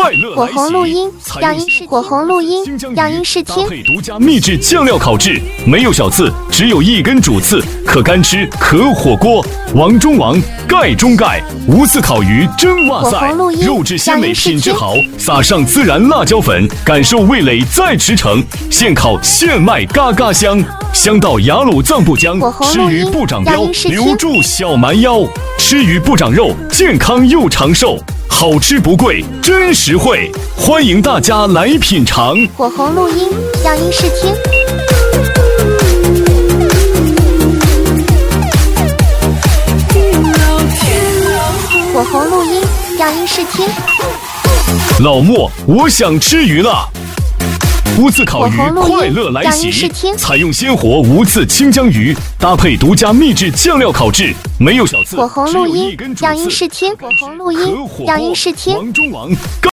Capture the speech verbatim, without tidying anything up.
火红录音养音室，火红录音养音室听。 配独家秘制酱料烤制，没有小刺，只有一根主刺，可干吃，可火锅。王中王，盖中盖，无刺烤鱼真哇塞，肉质鲜美，品质好，撒上孜然辣椒粉，感受味蕾再驰骋。现烤现卖，嘎嘎香，香到雅鲁藏布江。吃鱼不长膘，留住小蛮腰。吃鱼不长肉，健康又长寿。好吃不贵，真实惠，欢迎大家来品尝。 火红录音养音室听。火红录音养音室听。 老莫，我想吃鱼了。无刺烤鱼快乐来袭，采用鲜活无刺清江鱼，搭配独家秘制酱料烤制，没有小刺。 火红录音养音室听。火红录音养音室听。 王中王。